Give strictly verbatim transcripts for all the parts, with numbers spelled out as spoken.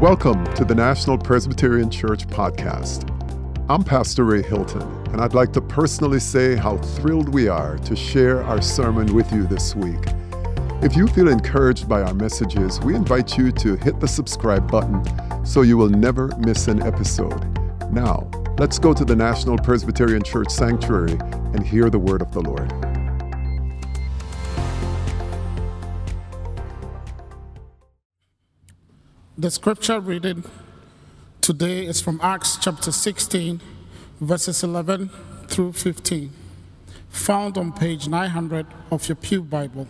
Welcome to the National Presbyterian Church podcast. I'm Pastor Ray Hilton, and I'd like to personally say how thrilled we are to share our sermon with you this week. If you feel encouraged by our messages, we invite you to hit the subscribe button so you will never miss an episode. Now, let's go to the National Presbyterian Church Sanctuary and hear the word of the Lord. The scripture reading today is from Acts chapter sixteen, verses eleven through fifteen, found on page nine hundred of your Pew Bible.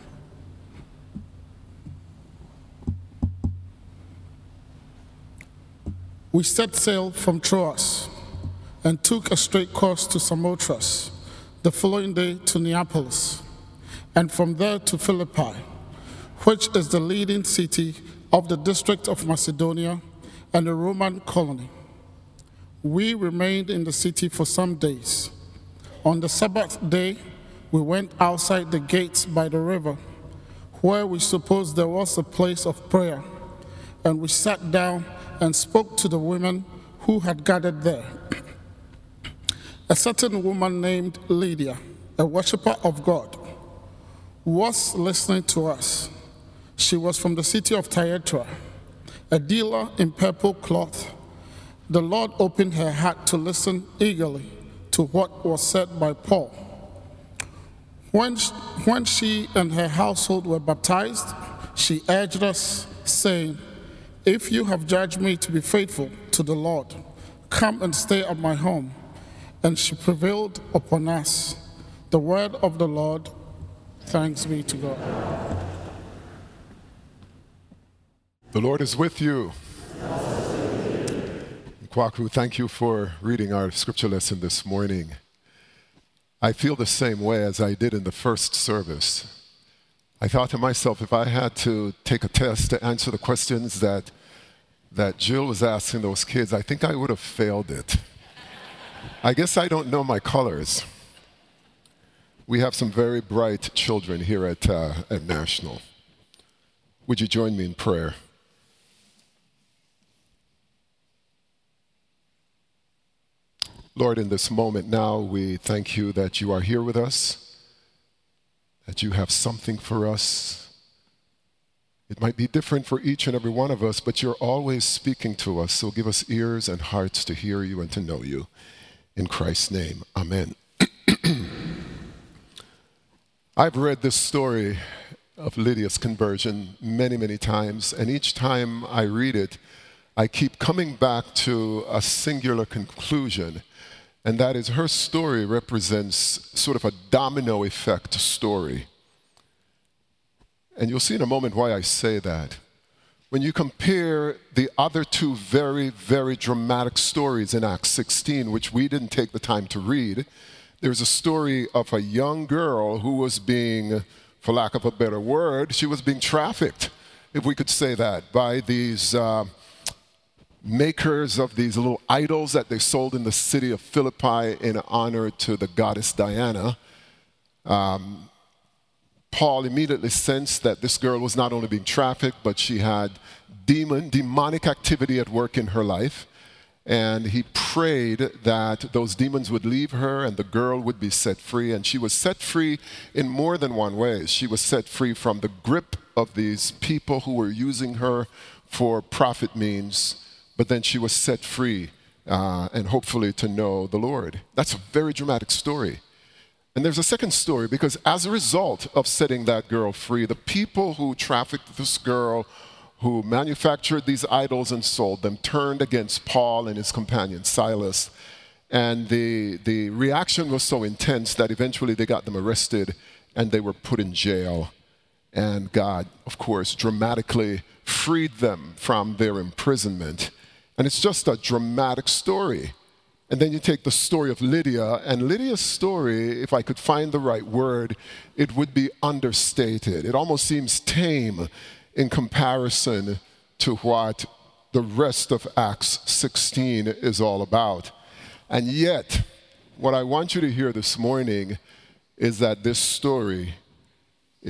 We set sail from Troas and took a straight course to Samothrace, the following day to Neapolis, and from there to Philippi, which is the leading city of the district of Macedonia and a Roman colony. We remained in the city for some days. On the Sabbath day, we went outside the gates by the river, where we supposed there was a place of prayer, and we sat down and spoke to the women who had gathered there. A certain woman named Lydia, a worshiper of God, was listening to us. She was from the city of Thyatira, a dealer in purple cloth. The Lord opened her heart to listen eagerly to what was said by Paul. When she, when she and her household were baptized, she urged us, saying, "If you have judged me to be faithful to the Lord, come and stay at my home." And she prevailed upon us. The word of the Lord. Thanks be to God. The Lord is with you. Kwaku, thank you for reading our scripture lesson this morning. I feel the same way as I did in the first service. I thought to myself, if I had to take a test to answer the questions that, that Jill was asking those kids, I think I would have failed it. I guess I don't know my colors. We have some very bright children here at, uh, at National. Would you join me in prayer? Lord, in this moment now, we thank you that you are here with us, that you have something for us. It might be different for each and every one of us, but you're always speaking to us, so give us ears and hearts to hear you and to know you. In Christ's name, amen. I've read this story of Lydia's conversion many, many times, and each time I read it, I keep coming back to a singular conclusion, and that is her story represents sort of a domino effect story. And you'll see in a moment why I say that. When you compare the other two very, very dramatic stories in Acts sixteen, which we didn't take the time to read, there's a story of a young girl who was being, for lack of a better word, she was being trafficked, if we could say that, by these uh, makers of these little idols that they sold in the city of Philippi in honor to the goddess Diana. Um, Paul immediately sensed that this girl was not only being trafficked, but she had demon, demonic activity at work in her life. And he prayed that those demons would leave her and the girl would be set free. And she was set free in more than one way. She was set free from the grip of these people who were using her for profit means, but then she was set free uh, and hopefully to know the Lord. That's a very dramatic story. And there's a second story, because as a result of setting that girl free, the people who trafficked this girl, who manufactured these idols and sold them, turned against Paul and his companion Silas. And the, the reaction was so intense that eventually they got them arrested and they were put in jail. And God, of course, dramatically freed them from their imprisonment. And it's just a dramatic story. And then you take the story of Lydia, and Lydia's story, if I could find the right word, it would be understated. It almost seems tame in comparison to what the rest of Acts sixteen is all about. And yet, what I want you to hear this morning is that this story, if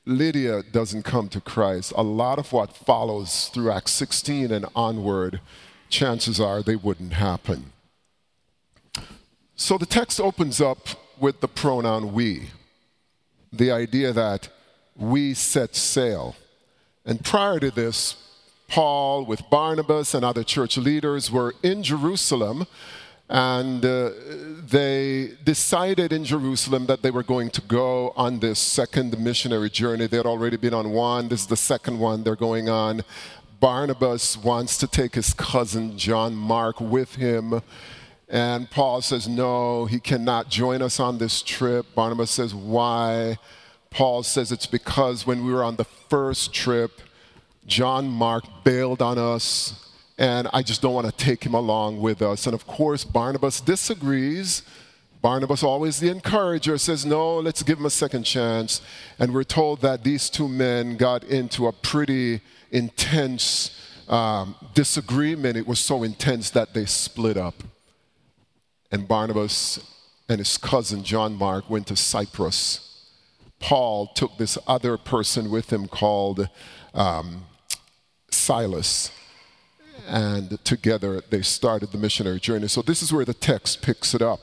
Lydia doesn't come to Christ, a lot of what follows through Acts sixteen and onward, chances are they wouldn't happen. So the text opens up with the pronoun we, the idea that we set sail. And prior to this, Paul with Barnabas and other church leaders were in Jerusalem, and uh, they decided in Jerusalem that they were going to go on this second missionary journey. They had already been on one. This is the second one they're going on. Barnabas wants to take his cousin John Mark with him. And Paul says, no, he cannot join us on this trip. Barnabas says, why? Paul says it's because when we were on the first trip, John Mark bailed on us, and I just don't want to take him along with us. And of course, Barnabas disagrees. Barnabas, always the encourager, says, no, let's give him a second chance. And we're told that these two men got into a pretty intense um, disagreement. It was so intense that they split up. And Barnabas and his cousin John Mark went to Cyprus. Paul took this other person with him called um, Silas. And together they started the missionary journey. So this is where the text picks it up.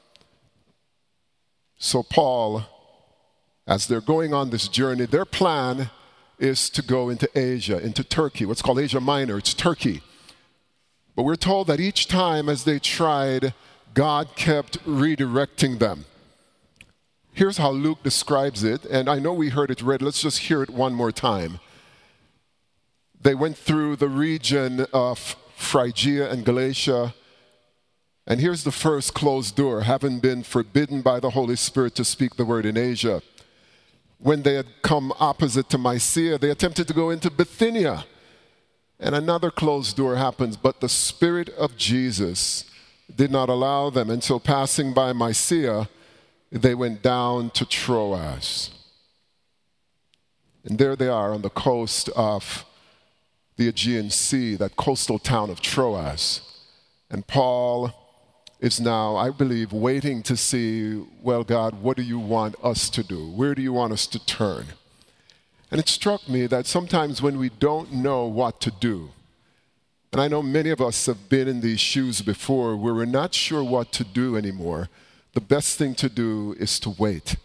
So Paul, as they're going on this journey, their plan is to go into Asia, into Turkey, what's called Asia Minor. It's Turkey. But we're told that each time as they tried, God kept redirecting them. Here's how Luke describes it, and I know we heard it read. Let's just hear it one more time. They went through the region of Phrygia and Galatia, and here's the first closed door, having been forbidden by the Holy Spirit to speak the word in Asia. When they had come opposite to Mysia, they attempted to go into Bithynia, and another closed door happens, but the Spirit of Jesus did not allow them. And so passing by Mysia, they went down to Troas. And there they are on the coast of the Aegean Sea, that coastal town of Troas. And Paul is now, I believe, waiting to see, well, God, what do you want us to do? Where do you want us to turn? And it struck me that sometimes when we don't know what to do, and I know many of us have been in these shoes before where we're not sure what to do anymore, the best thing to do is to wait.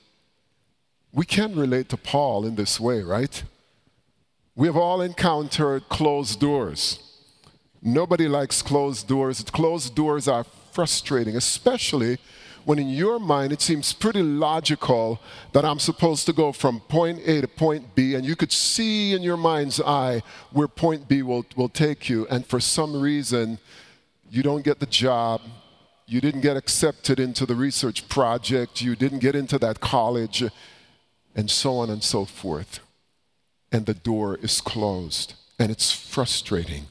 We can relate to Paul in this way, right? We have all encountered closed doors. Nobody likes closed doors. Closed doors are frustrating, especially when in your mind it seems pretty logical that I'm supposed to go from point A to point B, and you could see in your mind's eye where point B will, will take you, and for some reason you don't get the job, you didn't get accepted into the research project, you didn't get into that college, and so on and so forth. And the door is closed, and it's frustrating.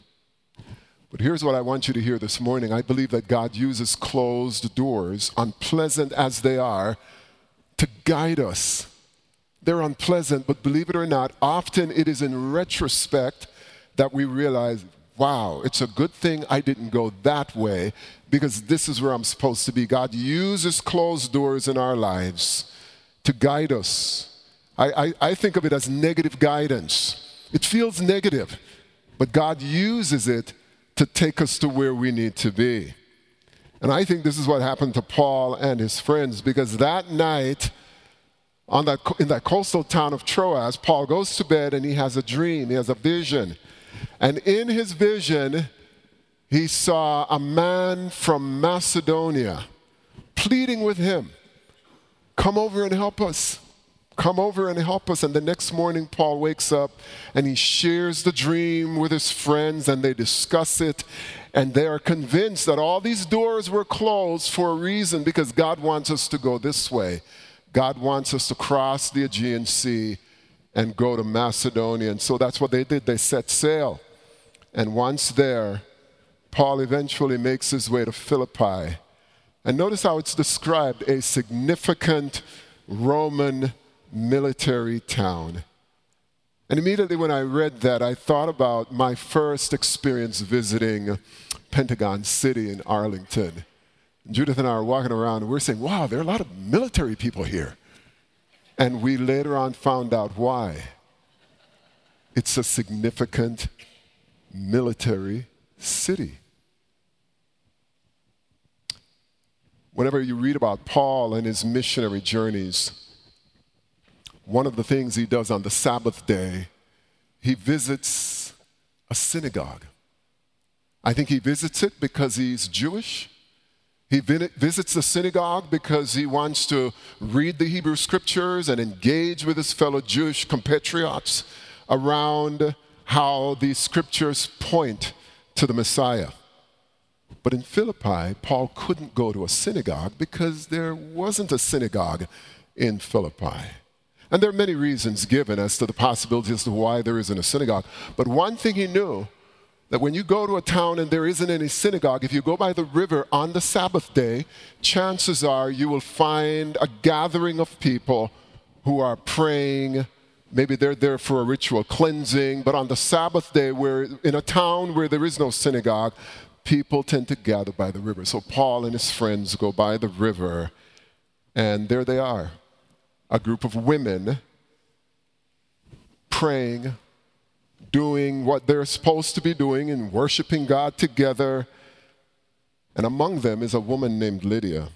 But here's what I want you to hear this morning. I believe that God uses closed doors, unpleasant as they are, to guide us. They're unpleasant, but believe it or not, often it is in retrospect that we realize, wow, it's a good thing I didn't go that way, because this is where I'm supposed to be. God uses closed doors in our lives to guide us. I, I, I think of it as negative guidance. It feels negative, but God uses it to take us to where we need to be. And I think this is what happened to Paul and his friends, because that night on that, in that coastal town of Troas, Paul goes to bed and he has a dream, he has a vision. And in his vision, he saw a man from Macedonia pleading with him, come over and help us. Come over and help us. And the next morning, Paul wakes up and he shares the dream with his friends, and they discuss it. And they are convinced that all these doors were closed for a reason, because God wants us to go this way. God wants us to cross the Aegean Sea and go to Macedonia. And so that's what they did. They set sail. And once there, Paul eventually makes his way to Philippi. And notice how it's described, a significant Roman military town. And immediately when I read that, I thought about my first experience visiting Pentagon City in Arlington. Judith and I are walking around and we're saying, wow, there are a lot of military people here. And we later on found out why. It's a significant military city. Whenever you read about Paul and his missionary journeys, one of the things he does on the Sabbath day, he visits a synagogue. I think he visits it because he's Jewish. He visits the synagogue because he wants to read the Hebrew scriptures and engage with his fellow Jewish compatriots around how these scriptures point to the Messiah. But in Philippi, Paul couldn't go to a synagogue because there wasn't a synagogue in Philippi. And there are many reasons given as to the possibility as to why there isn't a synagogue. But one thing he knew, that when you go to a town and there isn't any synagogue, if you go by the river on the Sabbath day, chances are you will find a gathering of people who are praying. Maybe they're there for a ritual cleansing, but on the Sabbath day, where in a town where there is no synagogue, people tend to gather by the river. So Paul and his friends go by the river, and there they are, a group of women praying, doing what they're supposed to be doing and worshiping God together. And among them is a woman named Lydia.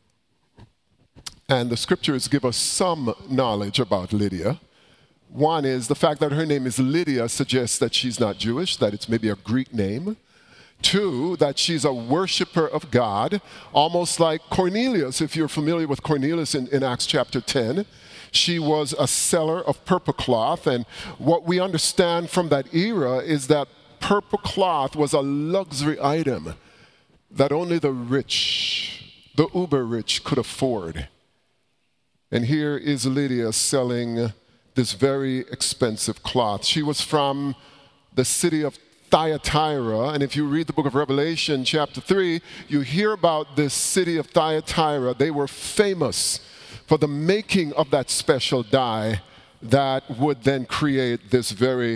And the scriptures give us some knowledge about Lydia. One is the fact that her name is Lydia suggests that she's not Jewish, that it's maybe a Greek name. Two, that she's a worshiper of God, almost like Cornelius, if you're familiar with Cornelius in, in Acts chapter ten. She was a seller of purple cloth, and what we understand from that era is that purple cloth was a luxury item that only the rich, the uber rich, could afford. And here is Lydia selling this very expensive cloth. She was from the city of Thyatira, and if you read the book of Revelation chapter three, you hear about this city of Thyatira. They were famous for the making of that special dye that would then create this very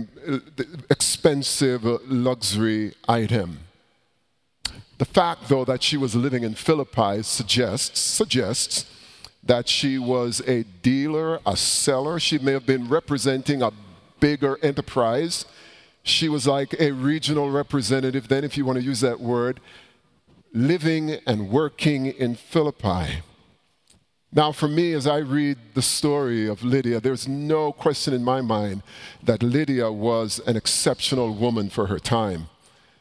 expensive luxury item. The fact, though, that she was living in Philippi suggests, suggests that she was a dealer, a seller. She may have been representing a bigger enterprise. She was like a regional representative then, if you want to use that word, living and working in Philippi. Now, for me, as I read the story of Lydia, there's no question in my mind that Lydia was an exceptional woman for her time.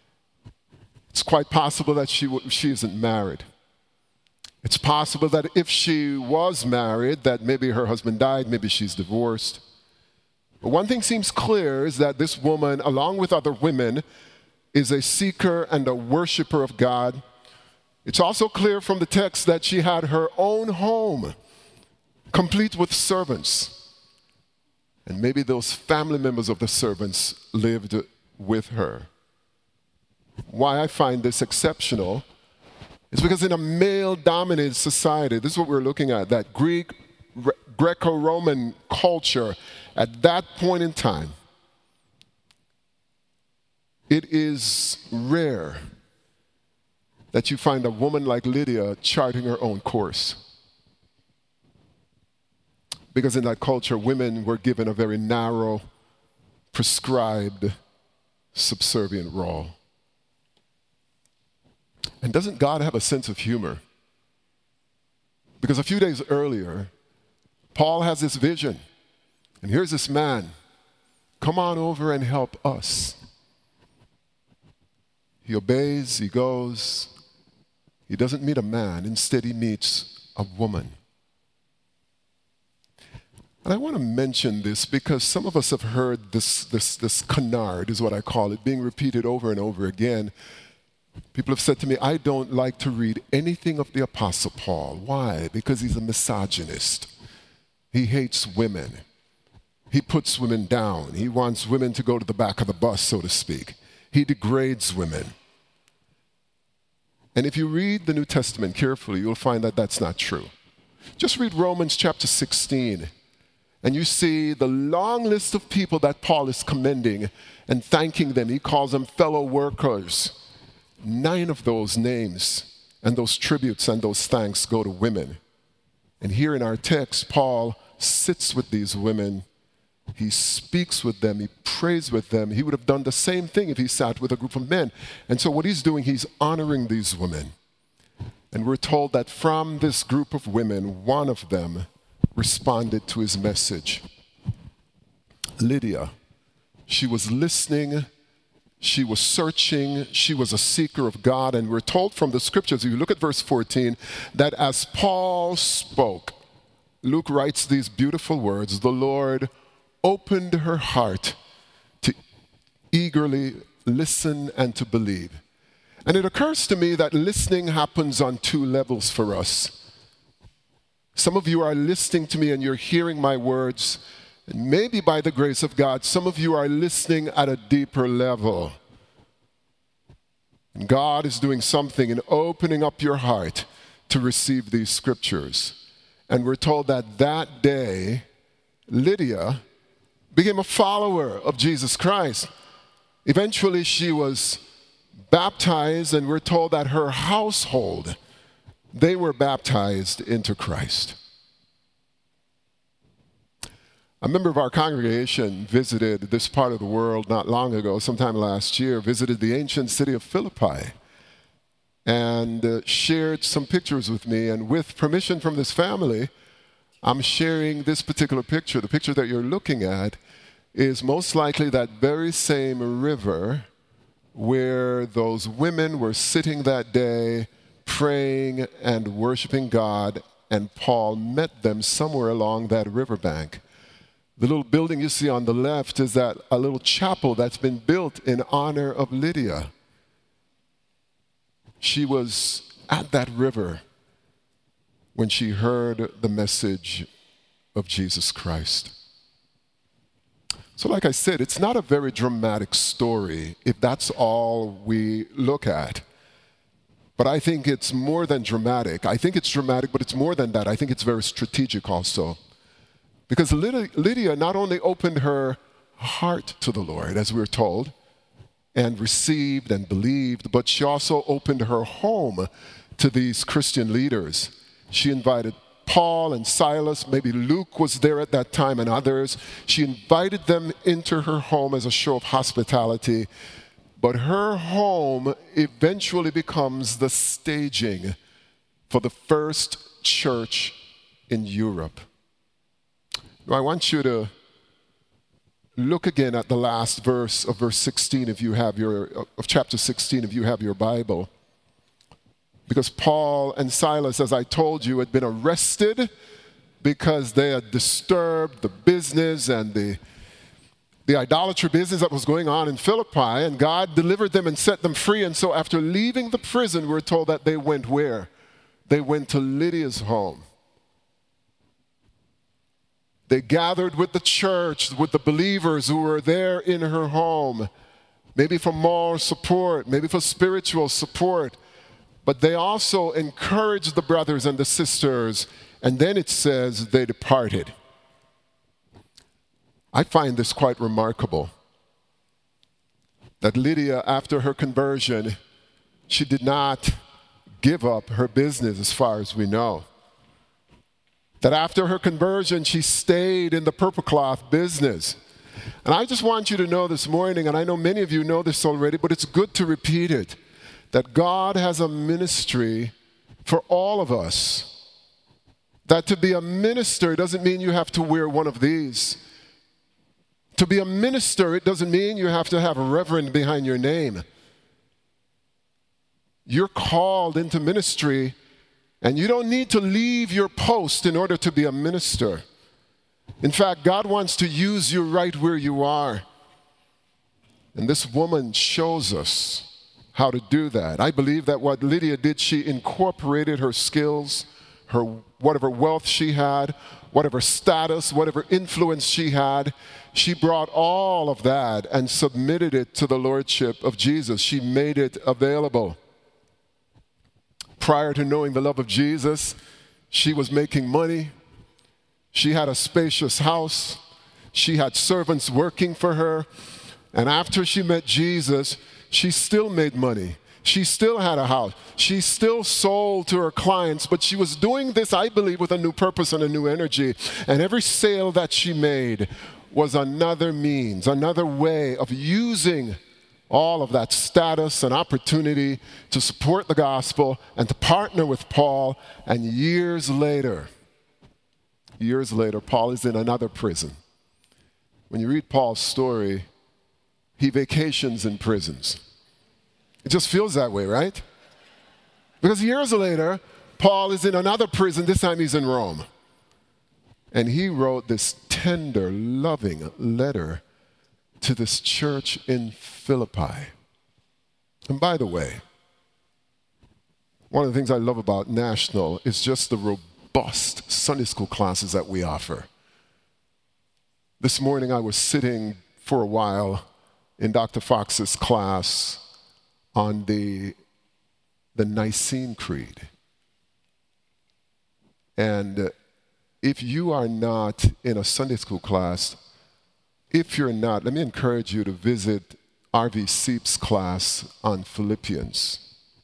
It's quite possible that she, she isn't married. It's possible that if she was married, that maybe her husband died, maybe she's divorced. But one thing seems clear is that this woman, along with other women, is a seeker and a worshiper of God. It's also clear from the text that she had her own home, complete with servants. And maybe those family members of the servants lived with her. Why I find this exceptional is because in a male-dominated society, this is what we're looking at, that Greek, Greco-Roman culture, at that point in time, it is rare that you find a woman like Lydia charting her own course. Because in that culture, women were given a very narrow, prescribed, subservient role. And doesn't God have a sense of humor? Because a few days earlier, Paul has this vision. And here's this man. Come on over and help us. He obeys, he goes. He doesn't meet a man. Instead, he meets a woman. And I want to mention this because some of us have heard this, this, this canard, is what I call it, being repeated over and over again. People have said to me, I don't like to read anything of the Apostle Paul. Why? Because he's a misogynist. He hates women. He puts women down. He wants women to go to the back of the bus, so to speak. He degrades women. And if you read the New Testament carefully, you'll find that that's not true. Just read Romans chapter sixteen, and you see the long list of people that Paul is commending and thanking them. He calls them fellow workers. Nine of those names and those tributes and those thanks go to women. And here in our text, Paul sits with these women. He speaks with them. He prays with them. He would have done the same thing if he sat with a group of men. And so what he's doing, he's honoring these women. And we're told that from this group of women, one of them responded to his message. Lydia, she was listening. She was searching. She was a seeker of God. And we're told from the scriptures, if you look at verse fourteen, that as Paul spoke, Luke writes these beautiful words, the Lord opened her heart to eagerly listen and to believe. And it occurs to me that listening happens on two levels for us. Some of you are listening to me and you're hearing my words, and maybe by the grace of God, some of you are listening at a deeper level. And God is doing something in opening up your heart to receive these scriptures. And we're told that that day, Lydia became a follower of Jesus Christ. Eventually, she was baptized, and we're told that her household, they were baptized into Christ. A member of our congregation visited this part of the world not long ago, sometime last year, visited the ancient city of Philippi, and uh, shared some pictures with me. And with permission from this family, I'm sharing this particular picture. The picture that you're looking at is most likely that very same river where those women were sitting that day praying and worshiping God, and Paul met them somewhere along that riverbank. The little building you see on the left is that a little chapel that's been built in honor of Lydia. She was at that river when she heard the message of Jesus Christ. So like I said, it's not a very dramatic story if that's all we look at. But I think it's more than dramatic. I think it's dramatic, but it's more than that. I think it's very strategic also. Because Lydia not only opened her heart to the Lord, as we're told, and received and believed, but she also opened her home to these Christian leaders. She invited Paul and Silas, maybe Luke was there at that time, and others. She invited them into her home as a show of hospitality. But her home eventually becomes the staging for the first church in Europe. I want you to look again at the last verse of verse sixteen if you have your, of chapter sixteen if you have your Bible. Because Paul and Silas, as I told you, had been arrested because they had disturbed the business and the, the idolatry business that was going on in Philippi, and God delivered them and set them free. And so after leaving the prison, we're told that they went where? They went to Lydia's home. They gathered with the church, with the believers who were there in her home, maybe for moral support, maybe for spiritual support. But they also encouraged the brothers and the sisters, and then it says they departed. I find this quite remarkable, that Lydia, after her conversion, she did not give up her business as far as we know. That after her conversion, she stayed in the purple cloth business. And I just want you to know this morning, and I know many of you know this already, but it's good to repeat it, that God has a ministry for all of us. That to be a minister doesn't mean you have to wear one of these. To be a minister, it doesn't mean you have to have a reverend behind your name. You're called into ministry, and you don't need to leave your post in order to be a minister. In fact, God wants to use you right where you are. And this woman shows us how to do that. I believe that what Lydia did, she incorporated her skills, her whatever wealth she had, whatever status, whatever influence she had. She brought all of that and submitted it to the lordship of Jesus. She made it available. Prior to knowing the love of Jesus, she was making money. She had a spacious house. She had servants working for her. And after she met Jesus, she still made money. She still had a house. She still sold to her clients, but she was doing this, I believe, with a new purpose and a new energy. And every sale that she made was another means, another way of using all of that status and opportunity to support the gospel and to partner with Paul. And years later, years later, Paul is in another prison. When you read Paul's story, he vacations in prisons. It just feels that way, right? Because years later, Paul is in another prison. This time he's in Rome. And he wrote this tender, loving letter to this church in Philippi. And by the way, one of the things I love about National is just the robust Sunday school classes that we offer. This morning I was sitting for a while in Doctor Fox's class on the, the Nicene Creed. And if you are not in a Sunday school class, if you're not, let me encourage you to visit R V Seep's class on Philippians.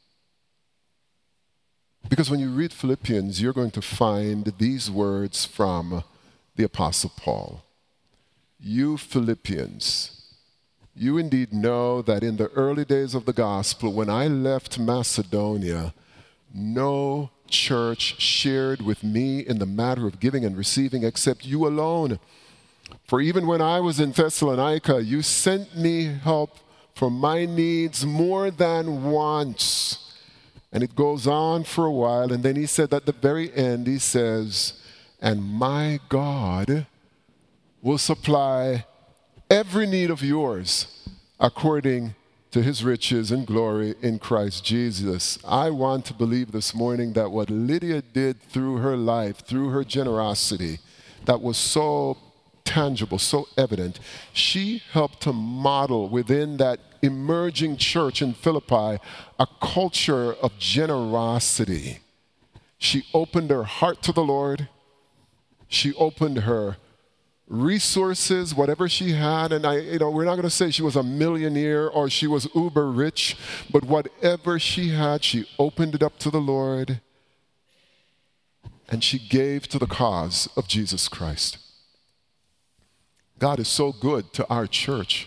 Because when you read Philippians, you're going to find these words from the Apostle Paul. You Philippians, you indeed know that in the early days of the gospel, when I left Macedonia, no church shared with me in the matter of giving and receiving except you alone. For even when I was in Thessalonica, you sent me help for my needs more than once. And it goes on for a while, and then he said at the very end, he says, and my God will supply every need of yours according to his riches and glory in Christ Jesus. I want to believe this morning that what Lydia did through her life, through her generosity, that was so tangible, so evident, she helped to model within that emerging church in Philippi a culture of generosity. She opened her heart to the Lord. She opened her resources, whatever she had, and I, you know, we're not going to say she was a millionaire or she was uber rich, but whatever she had, she opened it up to the Lord, and she gave to the cause of Jesus Christ. God is so good to our church.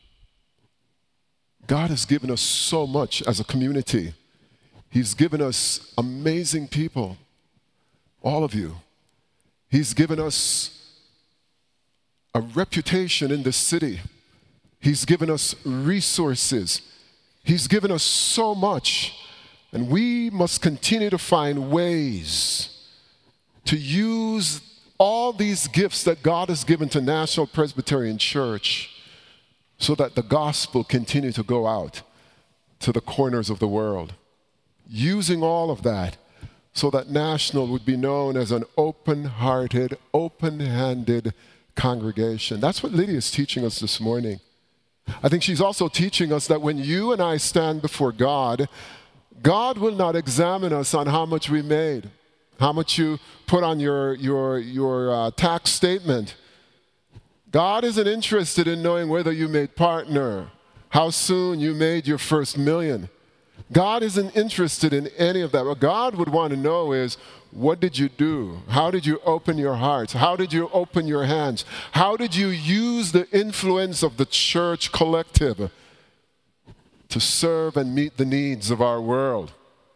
God has given us so much as a community. He's given us amazing people, all of you. He's given us a reputation in this city. He's given us resources. He's given us so much. And we must continue to find ways to use all these gifts that God has given to National Presbyterian Church so that the gospel continue to go out to the corners of the world. Using all of that so that National would be known as an open-hearted, open-handed congregation. That's what Lydia is teaching us this morning. I think she's also teaching us that when you and I stand before God, God will not examine us on how much we made, how much you put on your, your, your uh, tax statement. God isn't interested in knowing whether you made partner, how soon you made your first million. God isn't interested in any of that. What God would want to know is, what did you do? How did you open your hearts? How did you open your hands? How did you use the influence of the church collective to serve and meet the needs of our world?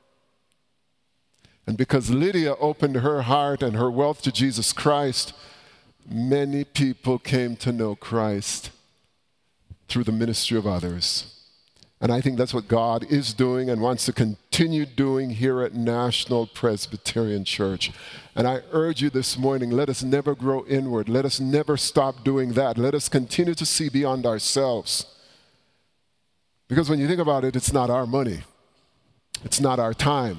And because Lydia opened her heart and her wealth to Jesus Christ, many people came to know Christ through the ministry of others. And I think that's what God is doing and wants to continue doing here at National Presbyterian Church. And I urge you this morning, let us never grow inward. Let us never stop doing that. Let us continue to see beyond ourselves. Because when you think about it, it's not our money. It's not our time.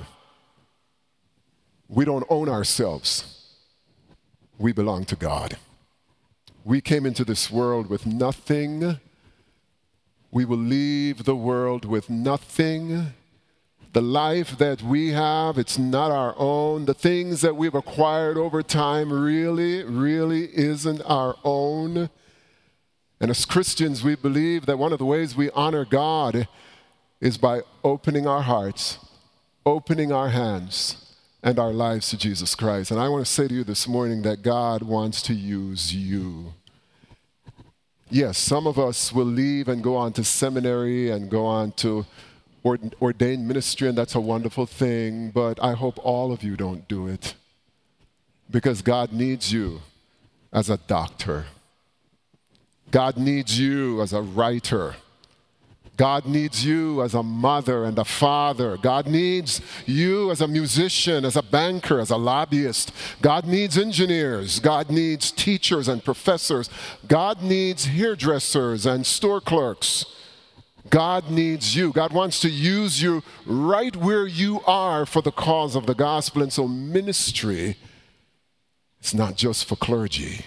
We don't own ourselves. We belong to God. We came into this world with nothing. We will leave the world with nothing. The life that we have, it's not our own. The things that we've acquired over time really, really isn't our own. And as Christians, we believe that one of the ways we honor God is by opening our hearts, opening our hands, and our lives to Jesus Christ. And I want to say to you this morning that God wants to use you. Yes, some of us will leave and go on to seminary and go on to ordained ministry, and that's a wonderful thing, but I hope all of you don't do it, because God needs you as a doctor. God needs you as a writer. God needs you as a mother and a father. God needs you as a musician, as a banker, as a lobbyist. God needs engineers. God needs teachers and professors. God needs hairdressers and store clerks. God needs you. God wants to use you right where you are for the cause of the gospel. And so ministry is not just for clergy.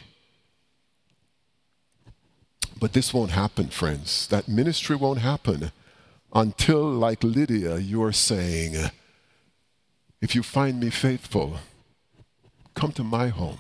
But this won't happen, friends. That ministry won't happen until, like Lydia, you're saying, if you find me faithful, come to my home.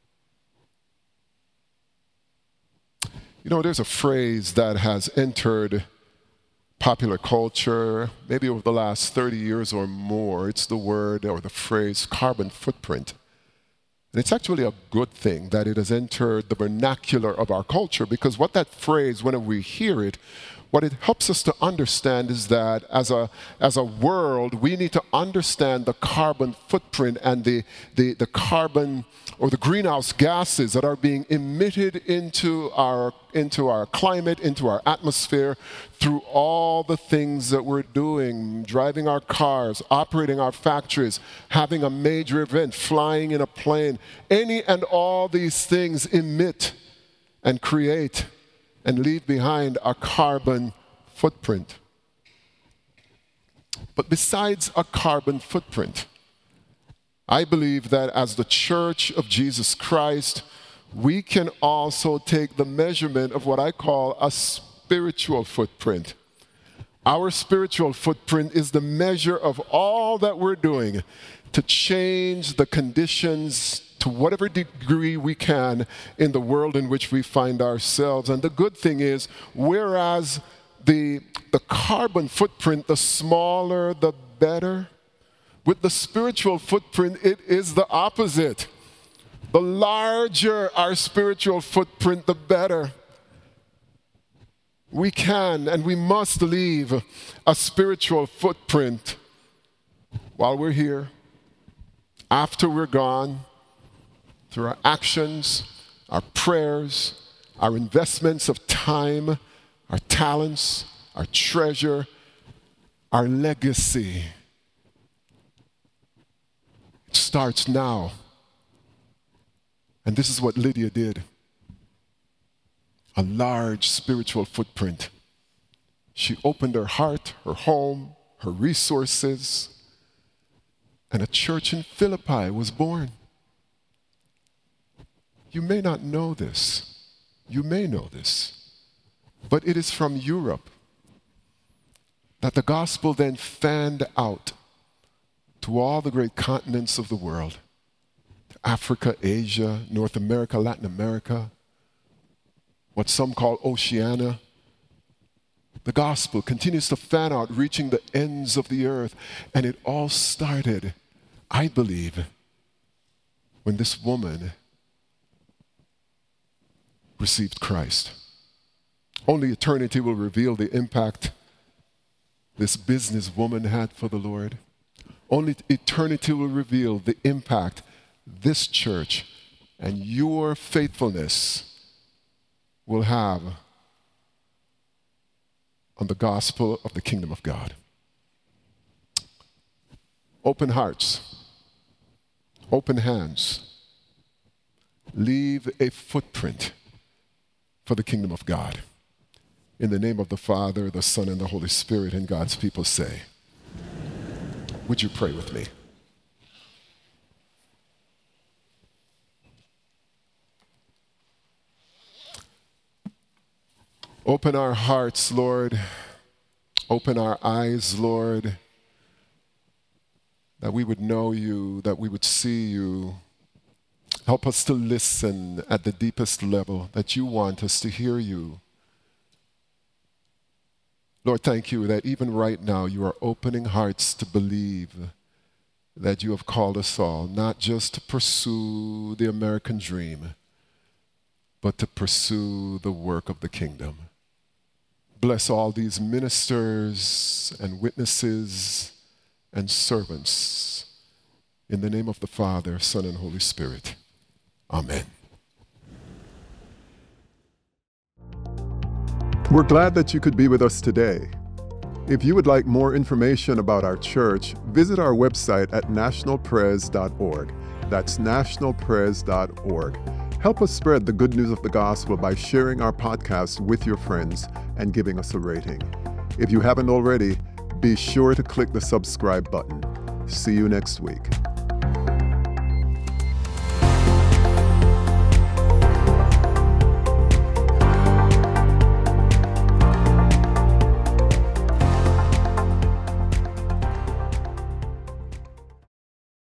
You know, there's a phrase that has entered popular culture, maybe over the last thirty years or more. It's the word or the phrase carbon footprint. And it's actually a good thing that it has entered the vernacular of our culture, because what that phrase, whenever we hear it, what it helps us to understand is that as a, as a world, we need to understand the carbon footprint and the, the, the carbon or the greenhouse gases that are being emitted into our, into our climate, into our atmosphere, through all the things that we're doing, driving our cars, operating our factories, having a major event, flying in a plane. Any and all these things emit and create and leave behind a carbon footprint. But besides a carbon footprint, I believe that as the Church of Jesus Christ, we can also take the measurement of what I call a spiritual footprint. Our spiritual footprint is the measure of all that we're doing to change the conditions to whatever degree we can in the world in which we find ourselves. And the good thing is, whereas the, the carbon footprint, the smaller, the better, with the spiritual footprint, it is the opposite. The larger our spiritual footprint, the better. We can and we must leave a spiritual footprint while we're here, after we're gone, through our actions, our prayers, our investments of time, our talents, our treasure, our legacy. It starts now. And this is what Lydia did. A large spiritual footprint. She opened her heart, her home, her resources, and a church in Philippi was born. You may not know this. You may know this. But it is from Europe that the gospel then fanned out to all the great continents of the world. Africa, Asia, North America, Latin America, what some call Oceania. The gospel continues to fan out, reaching the ends of the earth. And it all started, I believe, when this woman received Christ. Only eternity will reveal the impact this businesswoman had for the Lord. Only eternity will reveal the impact this church and your faithfulness will have on the gospel of the kingdom of God. Open hearts, open hands, leave a footprint for the kingdom of God. In the name of the Father, the Son, and the Holy Spirit, and God's people say, would you pray with me? Open our hearts, Lord. Open our eyes, Lord, that we would know you, that we would see you. Help us to listen at the deepest level, that you want us to hear you. Lord, thank you that even right now you are opening hearts to believe that you have called us all, not just to pursue the American dream, but to pursue the work of the kingdom. Bless all these ministers and witnesses and servants. In the name of the Father, Son, and Holy Spirit. Amen. We're glad that you could be with us today. If you would like more information about our church, visit our website at national pres dot org. That's national pres dot org. Help us spread the good news of the gospel by sharing our podcast with your friends and giving us a rating. If you haven't already, be sure to click the subscribe button. See you next week.